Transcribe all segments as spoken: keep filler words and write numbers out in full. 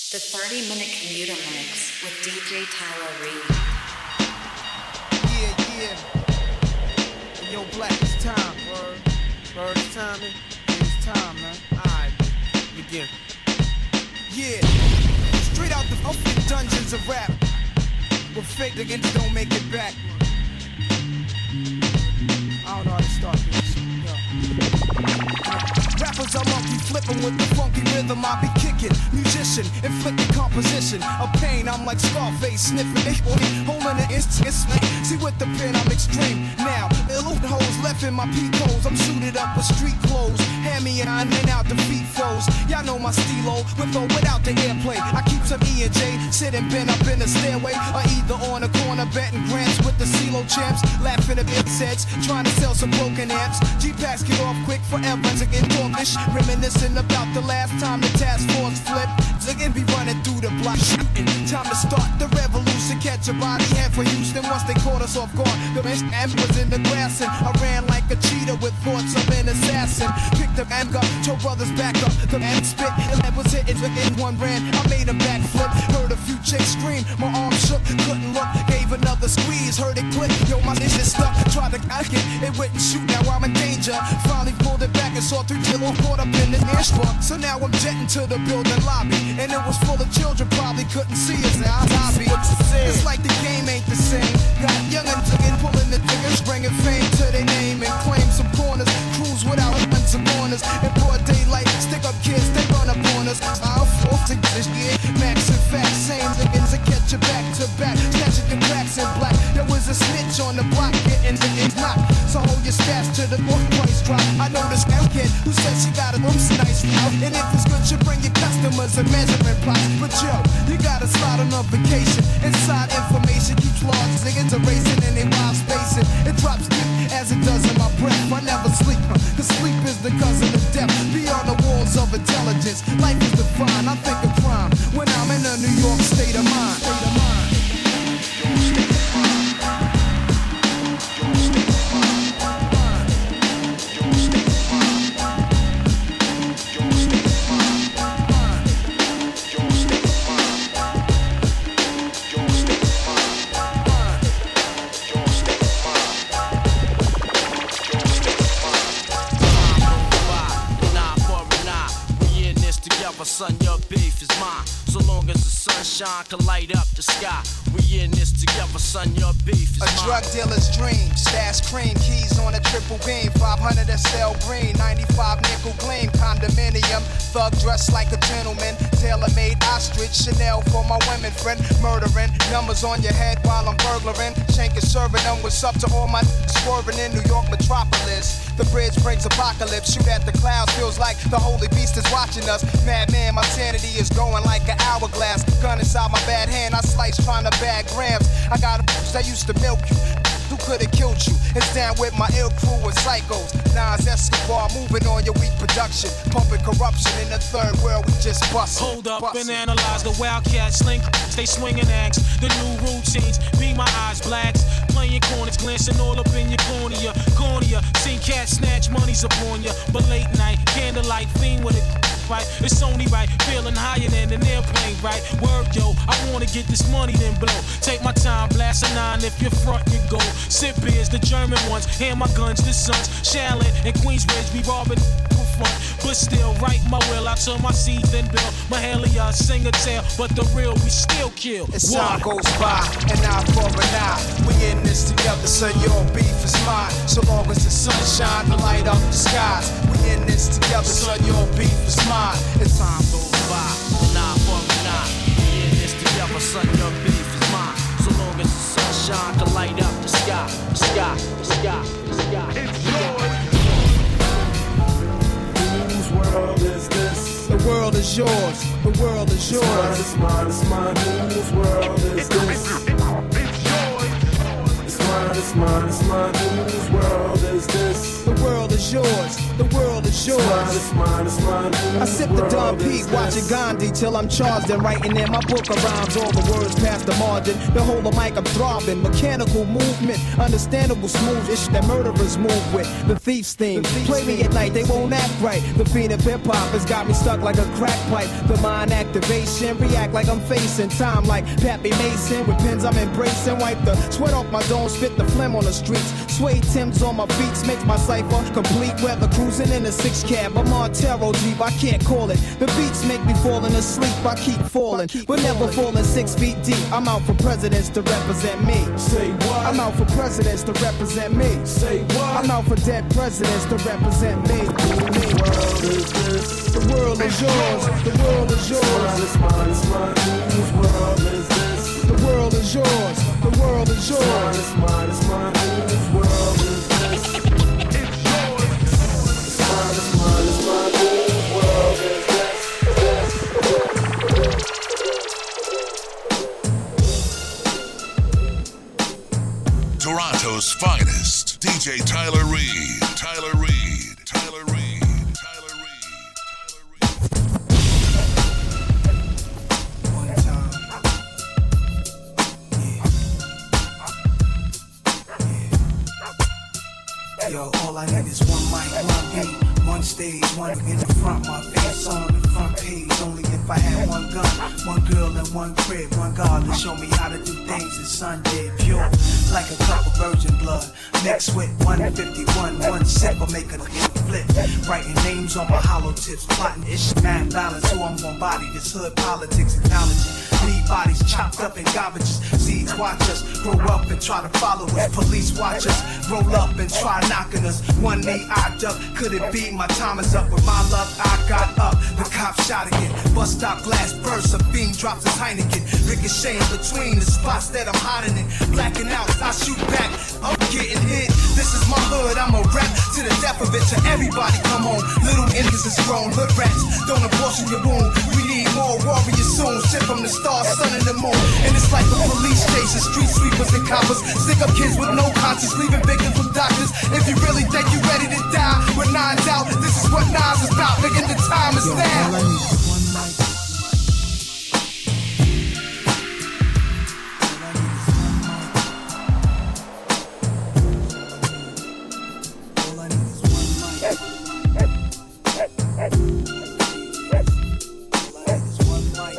The thirty minute commuter mix with D J Tyler Reed. Yeah, yeah. Yo, Black, it's time. Word. Word, it's time, man. Yeah, it's time, man. Alright, begin. Yeah. Straight out the fucking dungeons of rap. But fake niggas don't make it back. I don't know how to start this. Yo. Rappers are monkey flipping with the funky rhythm I be kicking. Musician, inflicting composition of pain. I'm like Scarface sniffing it, holding it. It's, it's see with the pen I'm extreme. Now, little hoes left in my peak holes. I'm suited up with street clothes. Hand me and in out the feet foes. Y'all know my stilo with or without the airplay. I keep some E and J sitting bent up in the stairway, or either on the corner betting grants with the CeeLo champs, laughing at bit sets, trying to sell some broken amps. G-Packs get off quick forever to get talkish, reminiscing about the last time the task force flipped. Ziggin be running through the block shooting. Time to start the revolution, catch a body head for Houston once they caught us off guard. The man was in the grass and I ran like a cheetah with thoughts of an assassin. Picked up and up, told brothers back up. The man spit, and was hitting in one ran. I made a backflip, heard a few chicks scream. My arm shook, couldn't look, gave another squeeze, heard it click. Yo, my shit stuck, tried to catch it, it wouldn't shoot. Now I'm in danger. Finally pulled it back and saw through till I'm caught up in the air spot. So now I'm jetting to the building lobby, and it was full of children, probably couldn't see us. Now I'm lobby. It's like the game ain't the same. Got youngins again pulling the triggers, bringing fame to their name and claim some corners. Cruise without guns and corners. In broad daylight, stick up kids, they run up on us. I'll force to this year. Max and facts, same niggas that catch you back to back, snatching your cracks in black. There was a snitch on the block, getting the knocked. So hold your stats to the book price drop. I know this damn kid who said she got a room's nice now. And if it's good, you bring your customers a measurement plots. But yo, you gotta slide on a vacation. Inside information keeps large niggas erasing and they wild spacing. It drops deep as it does in my breath. I never sleep, cause sleep is the cousin of death. Beyond the walls of intelligence, life is defined. I think of crime when I'm in a New York state of mind. State of mind. Son, your beef is mine. So long as the sunshine can light up the sky, we in this together, son, your beef is a mine. A drug dealer's dream, stash cream, keys on a triple beam, five hundred S L green, ninety-five nickel gleam, condominium, thug dressed like a gentleman, tailor-made ostrich, Chanel for my women friend, murdering, numbers on your head while I'm burglaring, shanking, serving them, what's up to all my swerving in New York metropolis. The bridge brings apocalypse, shoot at the clouds, feels like the holy beast is watching us. Madman, my sanity is going like an hourglass. Gun inside my bad hand, I slice trying to bag grams. I got a bitch that used to milk you. Who could've killed you? It's down with my ill crew and psychos. Nas Escobar moving on your weak production, pumping corruption in the third world. We just bust. Hold up bustin'. and analyze the wildcats slink. Stay swinging axe. The new routines be my eyes blacks. Playing corners, glancing all up in your cornea. Cornea, seen cats snatch monies upon ya. But late night, candlelight, fiend with it. Right, it's only right, feeling higher than an airplane, right? Word, yo, I wanna get this money, then blow. Take my time, blast a nine if you're front, you go. Sip beers, the German ones, hand my guns, the sons. Charlotte and Queensbridge, be robbing for fun. But still, write my will, I turn my seed, then build. Mahalia, sing a tale, but the real, we still kill. As time goes by, an eye for an eye. We in this together, son, your beef is mine. So long as the sunshine to light up the skies. We in this together, son, your beef is mine. As time goes by, an eye for an eye. We in this together, son, your beef is mine. So long as the sunshine can light up the sky, the sky, the sky, the sky. It's yours. Whose world is this? The world is yours. The world is yours. It's mine, it's mine, it's mine. Whose world is this? It's yours. It's mine, it's mine, it's mine. Whose world is this? The world is is yours, the world is yours. It's mine, it's mine, it's mine. I sip the Don Pete, watching Gandhi till I'm charged and writing in my book of rhymes. All the words past the margin, the whole of mic I'm throbbing. Mechanical movement, understandable smooth ish that murderers move with. The thief's theme, play me at night, they won't act right. The fiend of hip hop has got me stuck like a crack pipe. The mind activation, react like I'm facing time like Pappy Mason. With pins I'm embracing, wipe the sweat off my dome, spit the phlegm on the streets. Suede Timbs on my beats makes my cipher complete. Weather cruising in a six cab, a Montero Jeep, I can't call it. The beats make me falling asleep, I keep falling, but never falling six feet deep. I'm out for presidents to represent me. Say what? I'm out for presidents to represent me. Say what? I'm out for dead presidents to represent me. Whose world is this? The world is yours, the world is yours. It's mine, it's mine, whose world is this? The world is yours, the world is yours. It's mine, it's mine, whose world is this? It's yours. It's mine, it's mine, it's mine, whose world is this? Toronto's finest, D J Tyler Reed, Tyler Reed, Tyler Reed, Tyler Reed, Tyler Reed. One time. Yeah. Yeah. Yo, all I need is one mic, one beat, one stage, one in the front, my face on the front page. Only if I had one gun, one girl and one crib, one God to show me how to do things in Sunday pure. Like a cup of virgin blood, mixed with one fifty-one, one sip will make a flip. Writing names on my hollow tips, plotting ish, mad balance, who I'm gonna body. This hood politics acknowledging. Leave bodies chopped up in garbages. Seeds watch us grow up and try to follow us. Police watch us roll up and try knocking us. One knee I duck, could it be my time is up? With my luck I got up, the cop shot again. Bus stop glass bursts, a fiend drops his Heineken. Ricocheting between the spots that I'm hiding in. Blacking out, I shoot back, I'm getting hit. This is my hood, I'm a rap to the death of it. To everybody come home, little niggas is grown. Hood rats, don't abortion your wound. We need more warriors soon. Shit from the stars, sun and the moon. And it's like a police station, street sweepers and coppers. Stick up kids with no conscience, leaving victims with doctors. If you really think you ready to die, with nines out, this is what nines is about. Nigga, the time is Yo, now. all I need is one mic. All I need is one mic. All I need is one mic.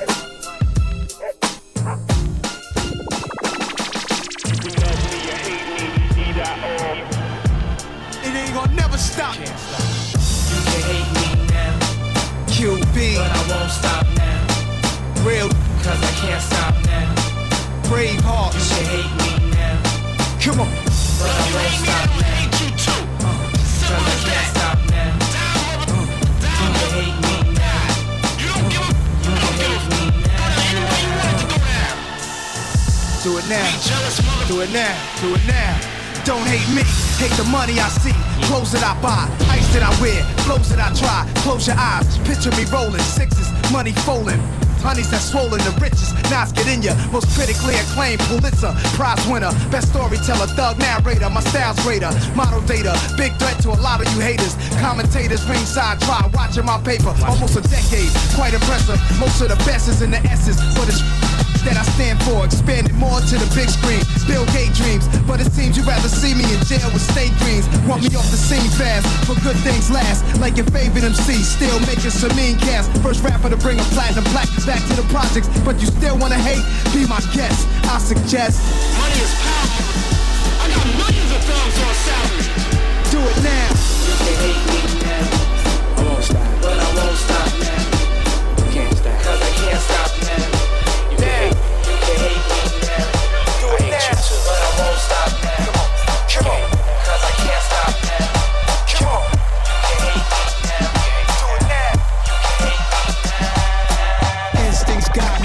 It ain't gonna never stop. You can hate me now, Q B, but I won't stop now, real cause I can't stop now. brave You hearts. can hate me now, Come on. but I won't stop now, cause I can't stop now. You can hate me now, you can hate me now. Do it now. Do it now. Do it now. Don't hate me. Hate the money I see. Clothes that I buy. Ice that I wear. Flows that I try. Close your eyes. Picture me rolling. Sixes. Money folding. Honeys that swollen the richest. Nas get in ya. Most critically acclaimed Pulitzer Prize winner. Best storyteller. Thug narrator. My style's greater. Model data. Big threat to a lot of you haters. Commentators ringside try watching my paper. Almost a decade. Quite impressive. Most of the best is in the S's. But it's that I stand for, expanded more to the big screen. Bill Gates dreams, but it seems you'd rather see me in jail with state greens. Want me off the scene fast, for good things last. Like your favorite M C, still making some mean cast. First rapper to bring a platinum plaque back to the projects, but you still wanna hate? Be my guest, I suggest. Money is power. I got millions of thumbs on salaries. Do it now. You can hate me now, I won't stop, but I won't stop now. Can't stop, cause I can't stop now. You can hate, you can hate me now. Do I it hate now. you too, but I won't stop now. Come on. Cause I can't stop now. Come on. You can hate me now. Do it now. You can hate me now. Instincts guide me through this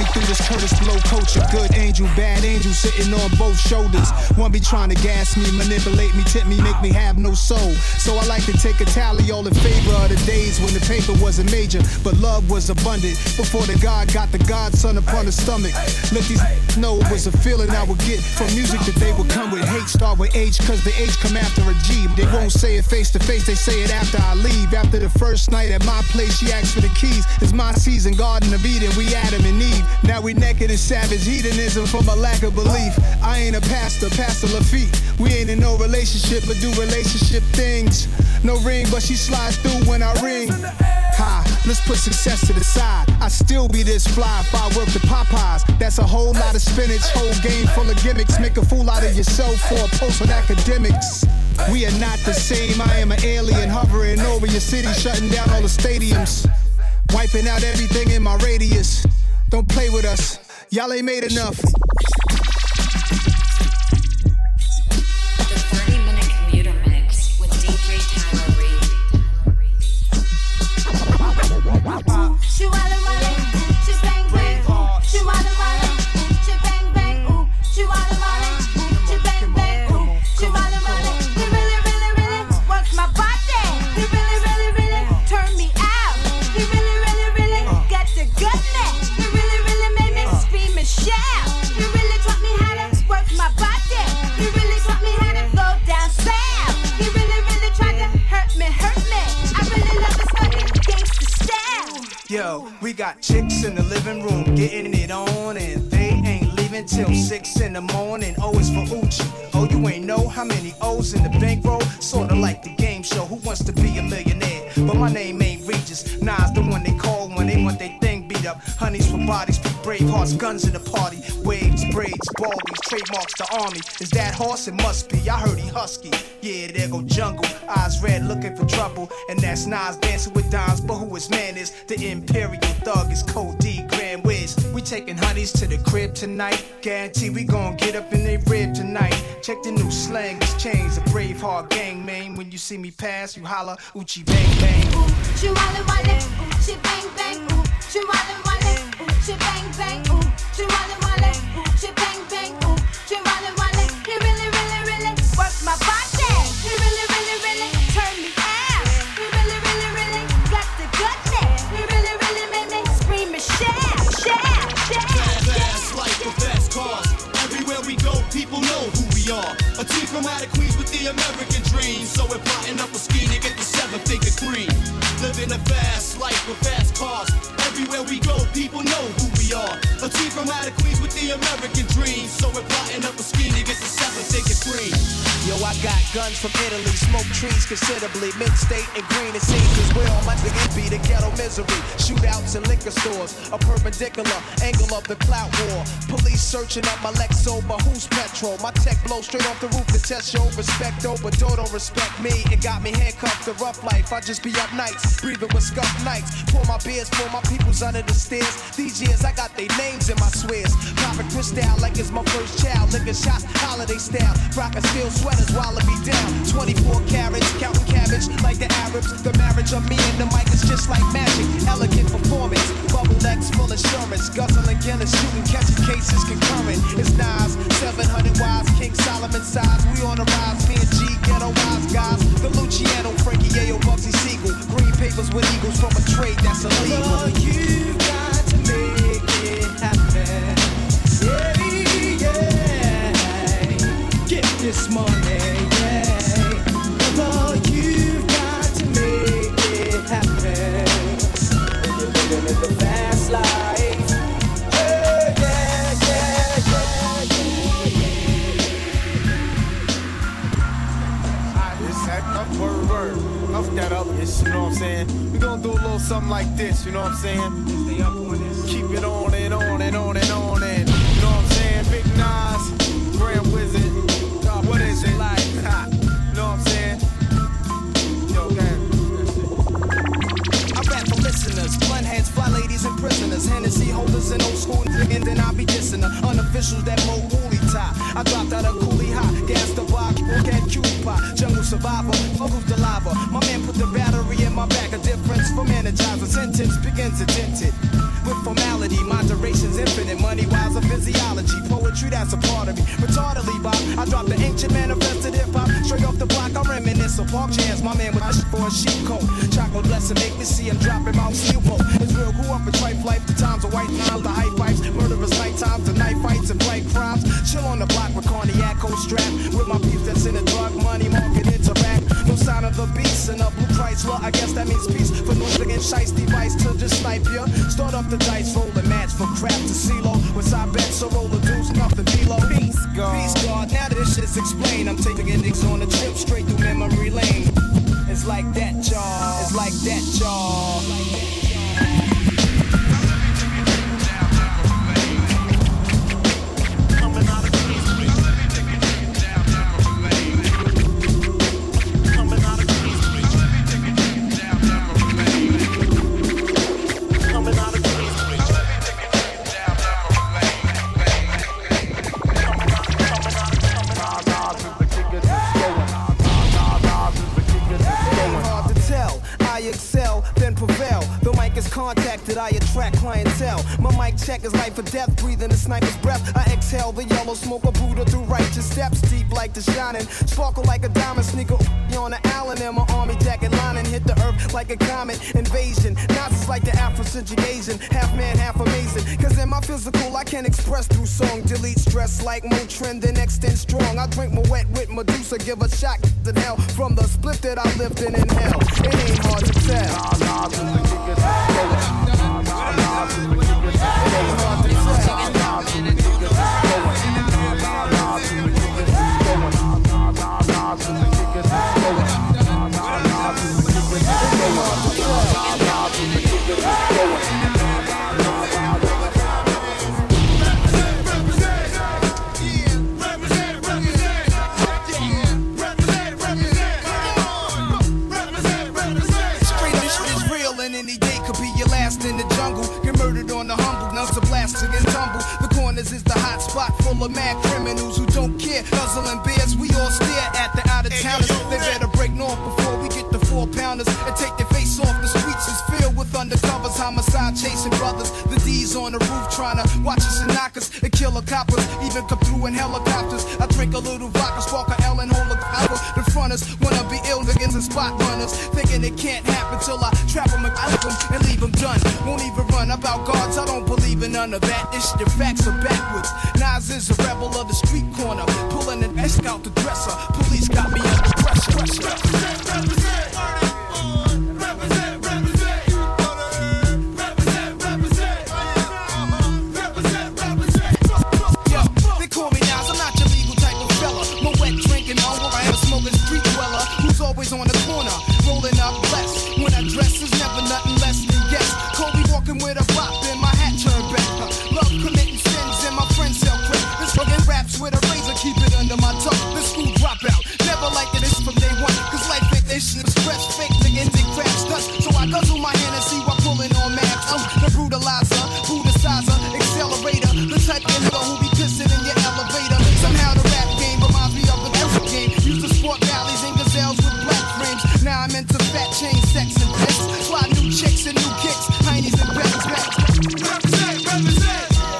Curtis Blow, coach, a good angel, bad angel sitting on both shoulders. One be trying to gas me, manipulate me, tip me, make me have no soul. So I like to take a tally all in favor of the days when the paper wasn't major, but love was abundant. Before the God got the Godson upon the stomach. Let these know it was a feeling I would get from music that they would come with. Hate start with H, cause the H come after a G. They won't say it face to face, they say it after I leave. After the first night at my place, she asked for the keys. It's my season, Garden of Eden, we Adam and Eve. Now we naked in savage hedonism from a lack of belief. I ain't a pastor, Pastor Lafitte. We ain't in no relationship, but do relationship things. No ring, but she slides through when I ring. Ha, let's put success to the side. I still be this fly if I work the Popeyes. That's a whole lot of spinach, whole game full of gimmicks. Make a fool out of yourself for a post on academics. We are not the same, I am an alien hovering over your city, shutting down all the stadiums, wiping out everything in my radius. Don't play with us, y'all ain't made enough. The thirty minute commuter mix with D J Tyler Reed. She wanna run it, she bang bang, ooh. She wanna run it, she bang bang, ooh. She wanna run it, she bang bang, ooh. She wanna run it. You really, really, really work my body. You really, really, really turn me out. You really, really, really get the goodness. You really, really made me scream and shout. You really taught me how to work my body. You really taught me how to go down south. You really, really tried to hurt me, hurt me. I really love this fucking gangsta style. Yo, we got chicks in the living room getting it on, and they ain't leaving till six in the morning. O is for Uchi. Oh, you ain't know how many O's in the bankroll? Sorta like the game show, Who Wants to Be a Millionaire? But my name ain't Regis. Nas the one they call when they want they thing beat up. Honeys for bodies, brave hearts, guns in the party. Waves, braids, baldies, trademarks the army. Is that horse? It must be. I heard he husky. Yeah, there go jungle. Eyes red looking for trouble. And that's Nas dancing with dimes. But who his man is? The Imperial Thug is Code D, Grand Wiz. We taking honeys to the crib tonight. Guarantee we gon' get up in they rib tonight. Check the new slang, it's changed. A brave heart gang, man. When you see me pass, you holla, Uchi bang bang. Ooh, she wanna run it, ooh, she bang bang, ooh, she wanna run it, ooh, she bang bang, ooh, she wanna run it, ooh, she bang bang, ooh, she wanna run it. You really, really, really work my body. You really, really, really turn me out. You really, really, really got the goodness. You really, really made me scream and shout, shout, shout. Fast life with fast cars. Everywhere we go, people know who we are. A team from out of Queens with the American dream. So we're plotting up a scheme to get the seven-figure cream. Living a fast life with fast cars. Everywhere we go, people know who we are. A team from out of Queens with the American dream. So we're plotting up a scheme to get the seven-figure cream. Yo, I got guns from Italy, smoke trees considerably. Mid-state and green, it seems is where all my niggas be. The ghetto misery, shootouts in liquor stores. A perpendicular angle of the clout war. Police searching up my Lexo, but who's petrol? My tech blow straight off the roof to test your respect. Oh, but don't respect me. It got me handcuffed to rough life. I just be up nights, breathing with scuff nights. Pour my beers for my peoples under the stairs. These years I got their names in my swears. Popping crystal like it's my first child. Liquor shots, holiday style. Rockin' steel sweaters while I be down. twenty-four carats, counting cabbage like the Arabs. The marriage of me and the mic is just like magic. Elegant performance, bubble necks full assurance. Guzzling Guinness, shooting, catching cases concurrent. It's Nas, seven hundred wise, King Solomon size. We on the rise, me and G, ghetto wise guys. The Luciano, Frankie Yayo, Bugsy Siegel. Green papers with eagles from a trade that's illegal. Oh, you got to make it happen. Yeah, yeah. Get this money, yeah. Oh, you've got to make it happen. When you're living in the fast life. Yeah, yeah, yeah, yeah, yeah. Alright, this that word, word. Enough that up, this, you know what I'm saying? We gonna do a little something like this, you know what I'm saying? Stay up on this. Keep it on and on and on and on and, you know what I'm saying? Big Nas, Grand Wizard, what is it? Like, ha, you know what I'm saying? Yo, man. I rap for listeners, blunt heads, fly ladies and prisoners, Hennessy holders and old school, and then I be dissing the unofficials that mo woolly tie. I dropped out of coolie high, gas the block, look at cutie pie, jungle survivor, fuck who's the lava. My man put the battery in my back, a difference from energizer. Sentence begins to dent it. With formality, moderation's infinite. Money on sheep coat. Chocolate blessing make me see him dropping out steel boat. It's real, grew up in trife life, the times of white times, the high fives, murderous night times, the night fights and bright crimes. Chill on the block with cognac, cold strap, with my peeps that's in the drug money market interact. No sign of the beast in a blue Chrysler, I guess that means peace. For no singing shice device to just snipe ya. Start up the dice, roll the match for crap to CeeLo. With side bets, so roll the deuce, nothing below. Peace, God. Peace, God. Now that this shit's explained, I'm taking niggas on a trip straight through memory lane. It's like that, y'all. It's like that, y'all. Like that, contacted, I attract clientele. My mic check is life or death, breathing a sniper's breath. I exhale the yellow smoke of Buddha through righteous steps, deep like the shining, sparkle like a diamond, sneaker on the Allen, and my army jacket lining hit the earth like a comet invasion. Nazis like the Afrocentric Asian, half man, half amazing. Cause in my physical, I can express through song, delete stress like Motrin, then extend strong. I drink my wet with Medusa, give a shot to hell from the split that I lived in in hell. It ain't hard to tell. Is the hot spot full of mad criminals who don't care. Guzzling beers, we all stare at the out of towners. They better break north before we get the four pounders and take their face off. The streets is filled with undercovers, homicide chasing brothers. The D's on the roof trying to watch us and knock us and kill the coppers. Even come through in helicopters. I drink a little vodka, spark a L and hold a power. The fronters wanna be ill niggas and spot runners, thinking it can't happen till I trap them and out them and leave them done. Won't even run about guards, I don't believe in none of that. This your facts are backwards. Nas is a rebel of the street corner, pulling an esk out the dresser. Police got me under pressure. pressure. Represent, represent, represent, represent, represent, represent, represent. Yo, they call me Nas, I'm not your legal type of fella. No wet drinking, no where I am a smoking street dweller who's always on the corner, rolling up less. When I dress is never nothing less than yes. Kobe walking with a bop and my hat turned back. Love committing sins and my friends sell crack. This fucking raps with a razor, keep it under my tongue. The school dropout, never liked it, it's from day one. Cause life ain't this shit, stress, fake, nigga, and they crap stunts. So I guzzle my Hennessy while pulling on maps. I'm the brutalizer, brutalizer, accelerator. The type of nigga who be pissing in your elevator. Somehow the rap game reminds me of the Delta game. Used to sport valleys and gazelles with black frames. Now I'm into fat chain, sex, and piss. Fly new chicks and new kicks, heinies and backs, backs. Represent, represent.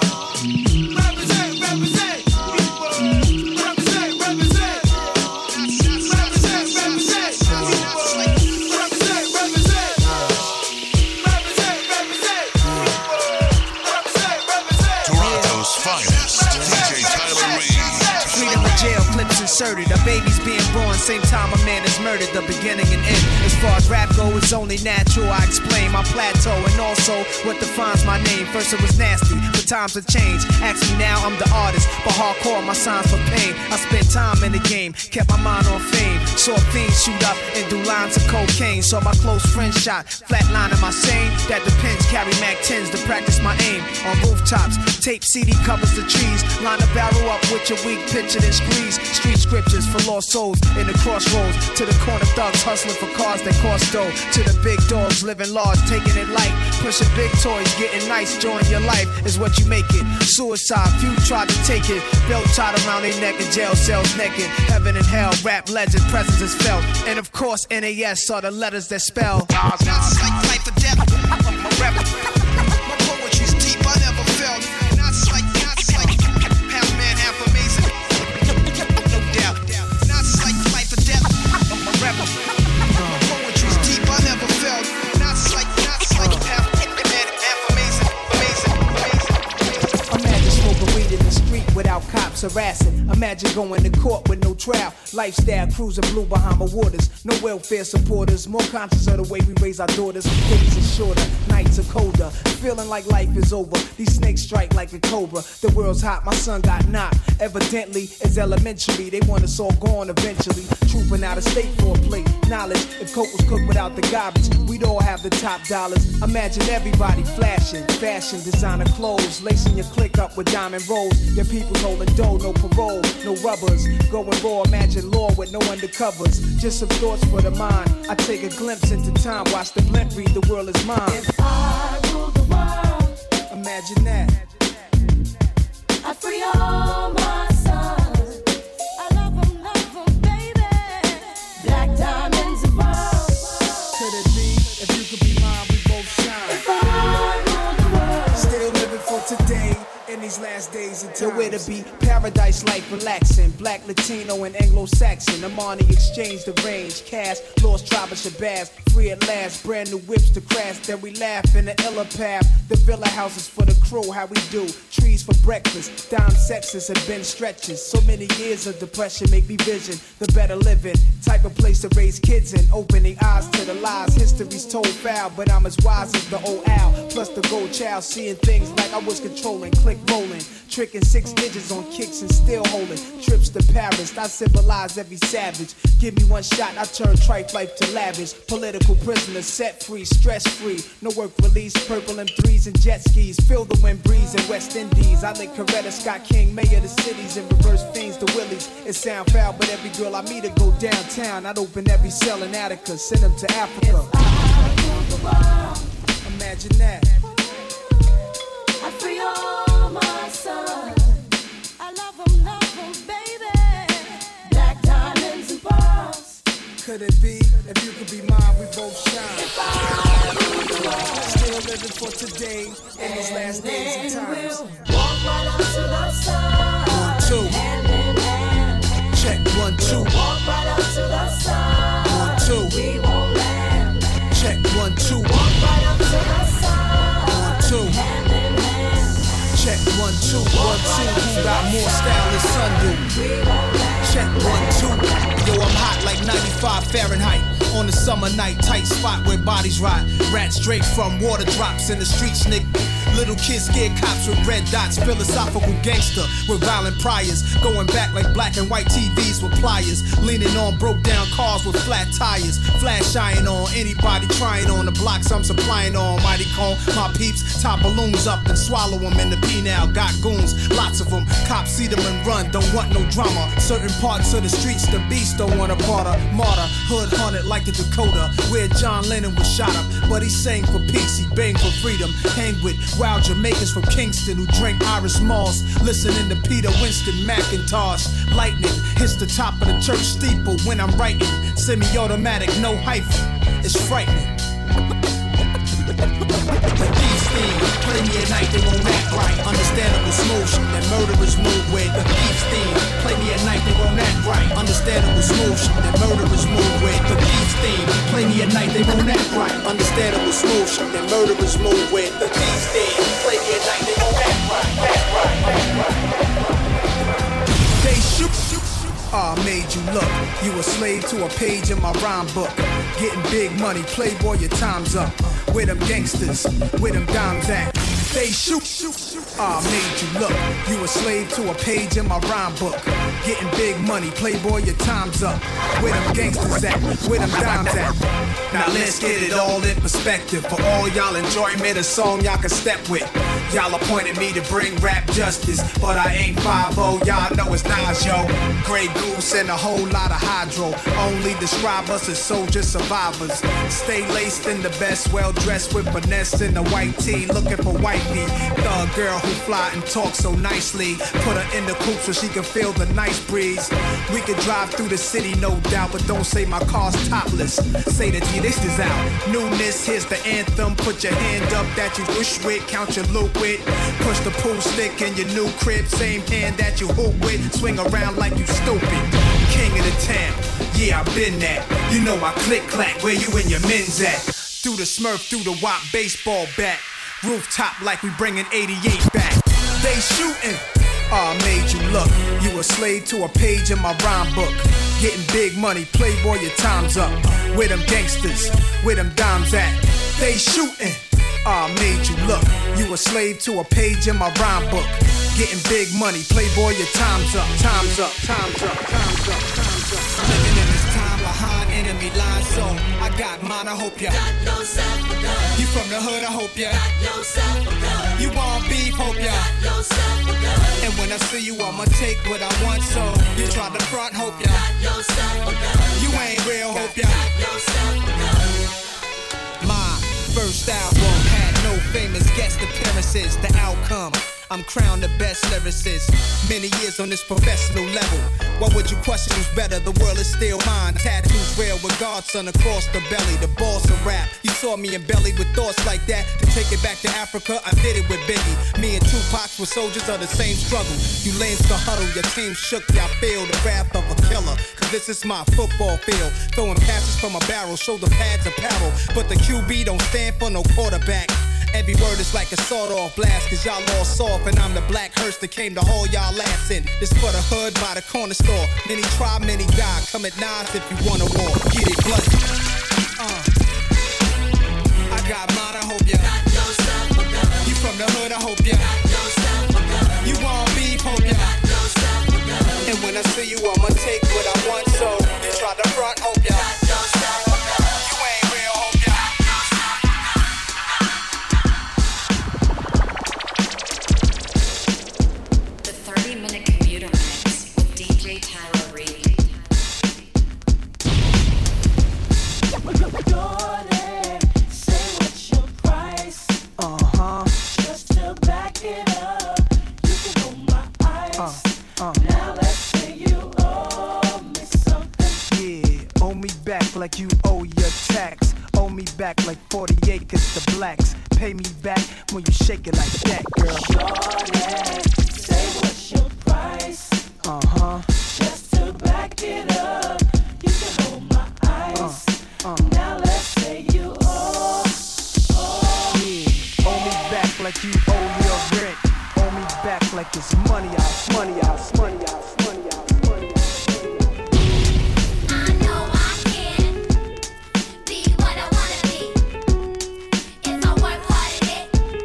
Inserted. A baby's being born, same time a man is murdered, the beginning and end. As far as rap go, it's only natural. I explain my plateau and also what defines my name. First it was nasty, but times have changed. Ask me now, I'm the artist, but hardcore, my signs for pain. I spent time in the game, kept my mind on fame. Saw fiends shoot up and do lines of cocaine. Saw my close friend shot, flatlining my sane. That depends, carry Mac tens to practice my aim. On rooftops, tape C D covers the trees. Line a barrel up with your weak picture then squeeze. Street scriptures for lost souls in the crossroads. To the corner thugs hustling for cars that cost dough. To the big dogs living large, taking it light. Pushing big toys, getting nice, join your life is what you make it. Suicide, few tried to take it. Belt tied around their neck in jail cells naked. Heaven and hell, rap legend, presence is felt. And of course N A S are the letters that spell Nas is like life or death. My rap, my poetry's deep, I never felt. Nas is like, Nas is like half man, half amazing. No doubt. Nas is like life or death. My rap, my poetry's cops harassing. Imagine going to court with no trial. Lifestyle cruising blue Bahama waters. No welfare supporters. More conscious of the way we raise our daughters. Days are shorter, nights are colder. Feeling like life is over. These snakes strike like a cobra. The world's hot, my son got knocked. Evidently, it's elementary. They want us all gone eventually. Trooping out of state for a plate. Knowledge, if coke was cooked without the garbage, we'd all have the top dollars. Imagine everybody flashing. Fashion, designer clothes. Lacing your click up with diamond rolls. Your people holding dough, no parole, no rubbers. Going raw, imagine law with no undercovers. Just some thoughts for the mind. I take a glimpse into time. Watch the blimp read, the world is mine. If I rule the world, imagine that. I free all my sons. I love them, love them, baby. Black diamonds and pearls. Could it be, if you could be mine, we both shine. If I rule the world, still living for today. In these last days until where to be paradise life relaxing. Black, Latino, and Anglo-Saxon. Amani exchange the range. Cash, lost tribe of Shabazz. Free at last, brand new whips to crash. Then we laugh in the illa path. The villa houses for the crew, how we do. Trees for breakfast. Dime sexes and Ben stretches. So many years of depression make me vision the better living. Type of place to raise kids in. Opening eyes to the lies. History's told foul, but I'm as wise as the old owl. Plus the gold child, seeing things like I was controlling. Click rolling, tricking six digits on kicks and still holding. Trips to Paris, I civilize every savage. Give me one shot, I turn trife life to lavish. Political prisoners set free, stress free. No work release, purple M threes and jet skis. Feel the wind breeze in West Indies. I lick Coretta Scott King, mayor of the cities, and reverse fiends to Willies. It sound foul, but every girl I meet to go downtown. I'd open every cell in Attica, send them to Africa. if I rule the world, imagine that. I free all my sons. I love them, love them, baby. Black diamonds and pearls. Could it be, if you could be mine, we both shine. If I rule the world, still living for today, in these last days and times. we'll walk right up to the sun. One, two. Hand in hand. Check, one, two. Walk right up to the sun. One, two. We won't land. Check, one, two. Walk right up to the sun. One, two. Hand in hand. Check, one, two, one, two. Who got more style than Sun do? We won't land. Check, one, two. Yo, I'm hot like ninety-five Fahrenheit. On a summer night, tight spot where bodies rot. Rats straight from water drops in the streets, nigga. Little kids scared cops with red dots. Philosophical gangster with violent priors. Going back like black and white T Vs with pliers. Leaning on broke down cars with flat tires. Flash shining on anybody trying on the blocks I'm supplying on. Mighty cone, my peeps tie balloons up and swallow them in the penal. Got goons, lots of them. Cops see them and run, don't want no drama. Certain parts of the streets, the beast don't want a part of. Martyr, hood haunted like the Dakota, where John Lennon was shot up. But he sang for peace, he banged for freedom. Hang with wild Jamaicans from Kingston who drink Irish Moss. Listening to Peter Winston McIntosh. Lightning hits the top of the church steeple when I'm writing. Semi-automatic, no hyphen. It's frightening. The Thieves theme, play me at night, they won't act right. Understandable smooth shit that murderers move with. The Thieves theme, play me at night, they won't act right. Understandable smooth shit that murderers move with. The Thieves theme, play me at night, they won't act right. Understandable smooth shit that murderers move with. The Thieves theme, play me at night, they won't act right. Act right, act right. They shoot, shoot. Ah, oh, made you look. You a slave to a page in my rhyme book. Getting big money, playboy, your time's up. Where them gangsters, where them dimes at? They shoot, shoot, shoot. Ah, oh, made you look. You a slave to a page in my rhyme book. Getting big money, playboy, your time's up. Where them gangsters at? Where them dimes at? Now let's get it all in perspective. For all y'all enjoyment, a song y'all can step with. Y'all appointed me to bring rap justice, but I ain't five oh, y'all know it's Nas, yo. Grey Goose and a whole lot of hydro. Only describe us as soldier survivors. Stay laced in the best, well dressed with finesse in the white tee, looking for wifey. Thug girl who fly and talk so nicely. Put her in the coupe so she can feel the nice breeze. We could drive through the city, no doubt, but don't say my car's topless. Say that G, this is out. Newness, here's the anthem. Put your hand up that you wish with, count your loot with. Push the pool stick in your new crib, same hand that you hoop with. Swing around like you stupid. King of the town, yeah, I've been that. You know I click clack, where you and your men's at. Through the Smurf, through the W A P baseball bat. Rooftop like we bringing eighty-eight back. They shooting, I made you look. You a slave to a page in my rhyme book. Getting big money, playboy, your time's up. Where them gangsters, where them dimes at? They shooting. I made you look. You a slave to a page in my rhyme book. Getting big money, playboy, your time's up. Time's up, time's up, time's up, time's up. Living in this time behind enemy lines, so I got mine, I hope ya got no self-regard. You from the hood, I hope ya got no self-regard. You want beef, hope ya got no self-regard. And when I see you, I'ma take what I want, so you try to front, hope ya got no self-regard. You ain't real, hope ya got no self-regard. My first album had no famous guest appearances. The outcome, I'm crowned the best lyricist. Many years on this professional level. What would you question who's better? The world is still mine. Tattoos rare with Godson across the belly. The boss of rap. You saw me embellied with thoughts like that. To take it back to Africa, I did it with Biggie. Me and Tupac were soldiers of the same struggle. You lanes to huddle, your team shook, y'all feel the wrath of a killer. Cause this is my football field. Throwing passes from a barrel, shoulder pads apparel. But the Q B don't stand for no quarterback. Every word is like a sawed-off blast, cause y'all all soft, and I'm the black hearse that came to haul y'all ass in. This for the hood by the corner store. Many try, many die. Come at nines if you wanna war. Get it bloody. Uh. I got mine, I hope ya got no self-regard. You from the hood, I hope ya got no self-regard. You want beef, hope ya got no self-regard. And when I see you, I'ma take what I want, so you try to front, hope ya got no self-regard. You ain't real, hope ya. thirty-minute commuter mix with D J Tyler Reed. Daughter, say what's your price? Uh-huh. Just to back it up, you can hold my eyes. Uh, uh. Now let's say you owe me something. Yeah, owe me back like you owe your tax. Owe me back like forty acres to blacks. Pay me back when you shake it like that, girl. Shorty, say what's your price? Uh-huh. Just to back it up, you can hold my eyes. Uh, uh. Now let's say you owe, owe. Yeah, owe me back like you owe your rent. Owe me back like it's money out, money out, money out, money out, money out. I know I can be what I wanna be. If I work hard at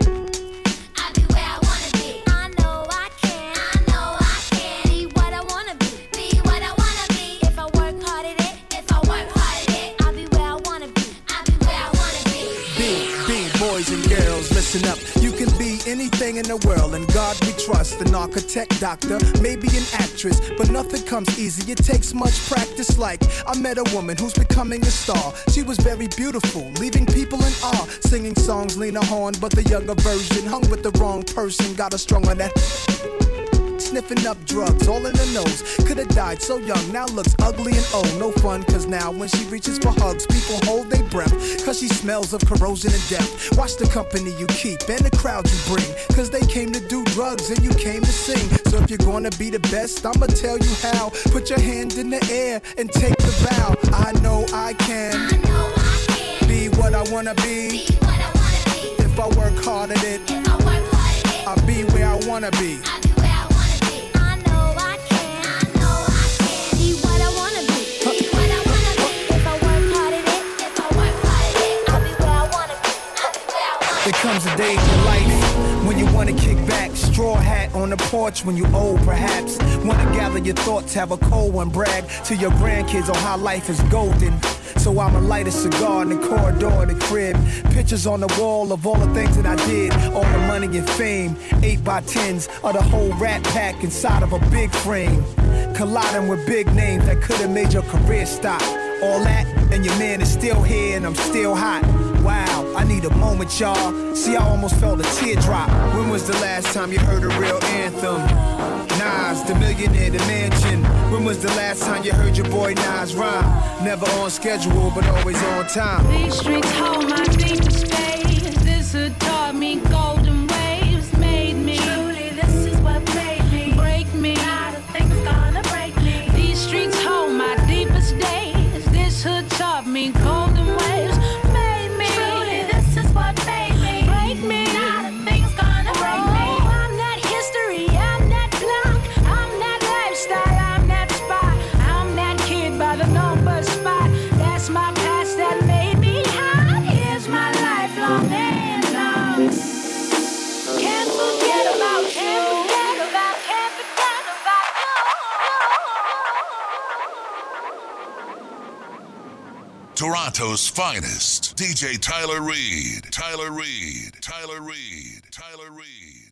it, I'll be where I wanna be. I know I can. I know I can be what I wanna be. Be what I wanna be. If I work hard at it, if I work hard at it, I'll be where I wanna be. I'll be where I wanna be. Be, be, boys and girls, listen up. You can be anything in the world, and God we trust. An architect, doctor, maybe an actress, but nothing comes easy. It takes much practice. Like I met a woman who's becoming a star. She was very beautiful, leaving people in awe. Singing songs, Lena Horne, but the younger version hung with the wrong person. Got her strung on that. Sniffing up drugs, all in her nose. Could've died so young, now looks ugly and old. No fun, cause now when she reaches for hugs, people hold their breath, cause she smells of corrosion and death. Watch the company you keep and the crowd you bring, cause they came to do drugs and you came to sing. So if you're gonna be the best, I'ma tell you how. Put your hand in the air and take the vow. I know I can, I know I can be what I wanna be. be what I wanna be. If I work hard at it, If I work hard at it, I'll be where I wanna be. I'll be where I wanna be. I know I can. I know I can be what I wanna be. Be what I wanna be. If I work hard at it, if I work hard at it, I'll be where I wanna be. I'll be where I wanna be. There comes a day in your life when you wanna kick back, straw hat on the porch when you old perhaps. Wanna gather your thoughts, have a cold one, brag to your grandkids on how life is golden. So I'ma light a cigar in the corridor of the crib. Pictures on the wall of all the things that I did. All the money and fame, eight by tens of the whole rat pack inside of a big frame. Colliding with big names that could've made your career stop. All that, and your man is still here and I'm still hot. Wow, I need a moment, y'all. See, I almost felt a teardrop. When was the last time you heard a real anthem? Nas, the millionaire, the mansion. When was the last time you heard your boy Nas rhyme? Never on schedule, but always on time. These streets hold my deepest days. This hood taught me golden waves. Made me. Truly, this is what made me. Break me. Not a thing's gonna break me. These streets hold my deepest days. This hood taught me golden waves. Made me. Truly, this is what made me. Break me. Not a thing's gonna break me. Oh, I'm not history. I'm not blind. Toronto's finest, D J Tyler Reed. Tyler Reed. Tyler Reed. Tyler Reed.